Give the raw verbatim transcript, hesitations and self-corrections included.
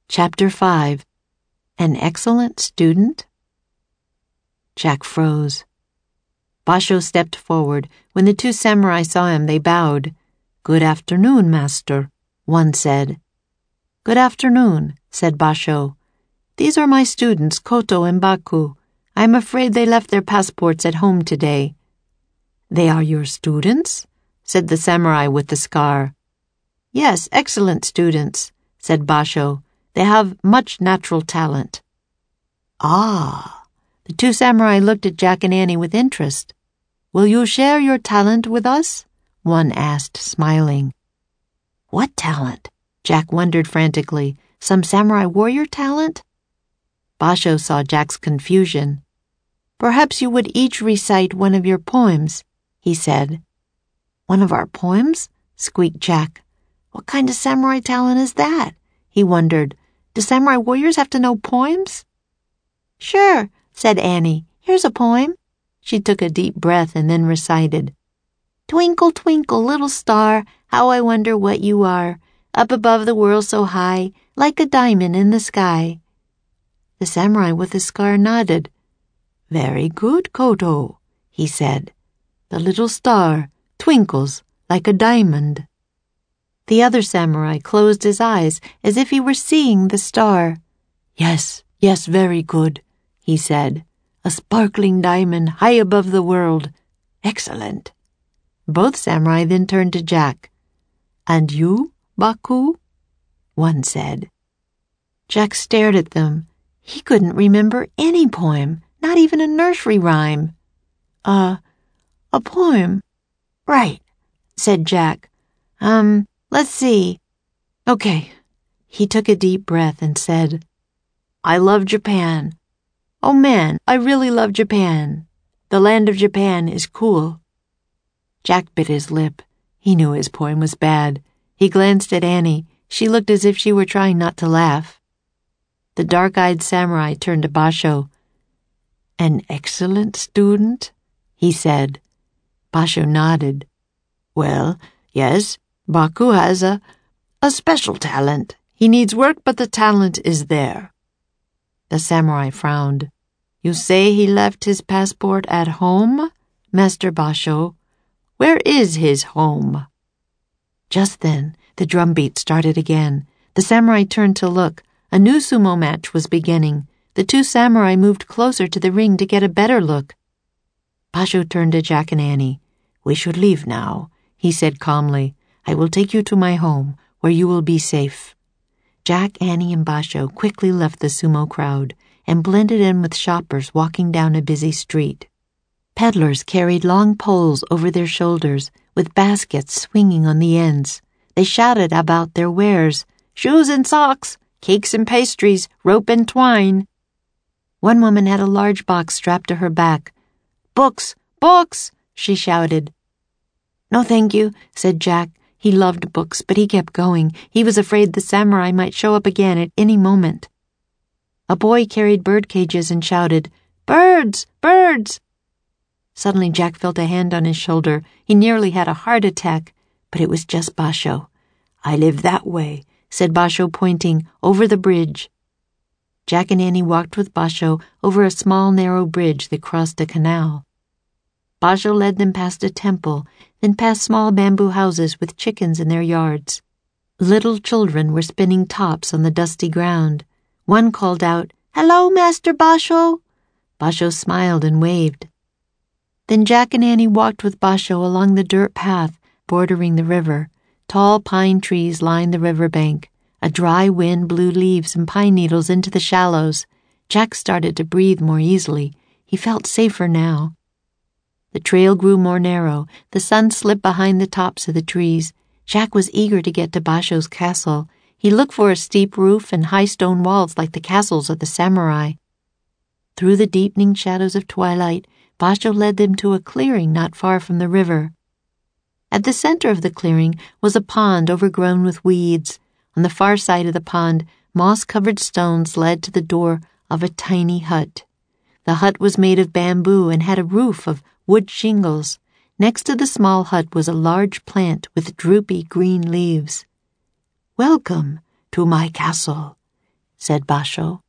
Chapter five. An Excellent Student? Jack froze. Basho stepped forward. When the two samurai saw him, they bowed. "Good afternoon, master," one said. "Good afternoon," said Basho. "These are my students, Koto and Baku. I am afraid they left their passports at home today." "They are your students?" said the samurai with the scar. "Yes, excellent students," said Basho. "They have much natural talent." "Ah." The two samurai looked at Jack and Annie with interest. "Will you share your talent with us?" one asked, smiling. "What talent?" Jack wondered frantically. "Some samurai warrior talent?" Basho saw Jack's confusion. "Perhaps you would each recite one of your poems," he said. "One of our poems?" squeaked Jack. "What kind of samurai talent is that?" he wondered. "Do samurai warriors have to know poems?" "Sure," said Annie. "Here's a poem." She took a deep breath and then recited. "Twinkle, twinkle, little star, how I wonder what you are, up above the world so high, like a diamond in the sky." The samurai with the scar nodded. "Very good, Koto," he said. "The little star twinkles like a diamond." The other samurai closed his eyes as if he were seeing the star. "Yes, yes, very good," he said. "A sparkling diamond high above the world. Excellent." Both samurai then turned to Jack. "And you, Baku?" one said. Jack stared at them. He couldn't remember any poem, not even a nursery rhyme. Uh, a poem. Right, said Jack. Um, let's see. Okay. He took a deep breath and said, "I love Japan. Oh man, I really love Japan. The land of Japan is cool." Jack bit his lip. He knew his poem was bad. He glanced at Annie. She looked as if she were trying not to laugh. The dark-eyed samurai turned to Basho. "An excellent student?" he said. Basho nodded. "Well, yes, Baku has a, a special talent. He needs work, but the talent is there." The samurai frowned. "You say he left his passport at home, Master Basho? Where is his home?" Just then, the drumbeat started again. The samurai turned to look. A new sumo match was beginning. The two samurai moved closer to the ring to get a better look. Basho turned to Jack and Annie. "We should leave now," he said calmly. "I will take you to my home, where you will be safe." Jack, Annie, and Basho quickly left the sumo crowd and blended in with shoppers walking down a busy street. Peddlers carried long poles over their shoulders with baskets swinging on the ends. They shouted about their wares, "Shoes and socks, cakes and pastries, rope and twine." One woman had a large box strapped to her back. "Books, books!" she shouted. "No, thank you," said Jack. He loved books, but he kept going. He was afraid the samurai might show up again at any moment. A boy carried bird cages and shouted, "Birds! Birds!" Suddenly Jack felt a hand on his shoulder. He nearly had a heart attack, but it was just Basho. "I live that way," said Basho, pointing, "over the bridge." Jack and Annie walked with Basho over a small narrow bridge that crossed a canal. Basho led them past a temple, then past small bamboo houses with chickens in their yards. Little children were spinning tops on the dusty ground. One called out, "Hello, Master Basho." Basho smiled and waved. Then Jack and Annie walked with Basho along the dirt path bordering the river. Tall pine trees lined the riverbank. A dry wind blew leaves and pine needles into the shallows. Jack started to breathe more easily. He felt safer now. The trail grew more narrow. The sun slipped behind the tops of the trees. Jack was eager to get to Basho's castle. He looked for a steep roof and high stone walls like the castles of the samurai. Through the deepening shadows of twilight, Basho led them to a clearing not far from the river. At the center of the clearing was a pond overgrown with weeds. On the far side of the pond, moss-covered stones led to the door of a tiny hut. The hut was made of bamboo and had a roof of wood shingles. Next to the small hut was a large plant with droopy green leaves. "Welcome to my castle," said Basho.